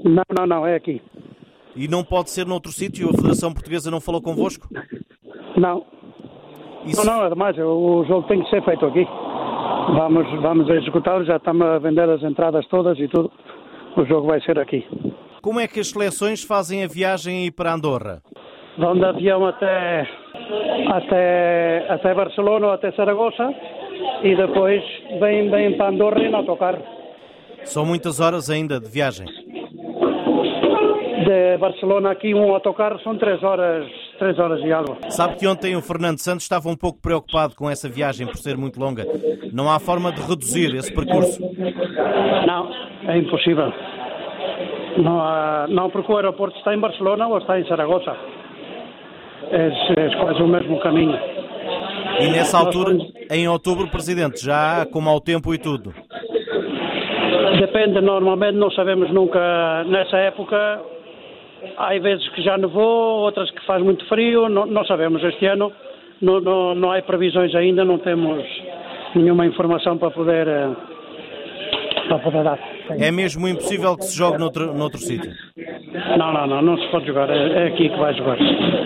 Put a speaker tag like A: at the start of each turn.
A: Não, é aqui.
B: E não pode ser noutro sítio? A Federação Portuguesa não falou convosco?
A: Não. Não, ademais, o jogo tem que ser feito aqui. Vamos executá-lo, já estamos a vender as entradas todas e tudo. O jogo vai ser aqui.
B: Como é que as seleções fazem a viagem aí para Andorra?
A: Vão de avião até Barcelona ou até Saragoça e depois vêm para Andorra em autocarro.
B: São muitas horas ainda de viagem?
A: De Barcelona aqui um autocarro são 3 horas e algo.
B: Sabe que ontem o Fernando Santos estava um pouco preocupado com essa viagem por ser muito longa. Não há forma de reduzir esse percurso?
A: Não, é impossível. Não, porque o aeroporto está em Barcelona ou está em Saragoça. É quase o mesmo caminho.
B: E nessa altura, em outubro, Presidente, já há com mau tempo e tudo?
A: Depende, normalmente não sabemos nunca. Nessa época, há vezes que já nevou, outras que faz muito frio, não sabemos. Este ano não há previsões ainda, não temos nenhuma informação para poder dar.
B: É mesmo impossível que se jogue noutro sítio?
A: Não se pode jogar, é aqui que vai jogar.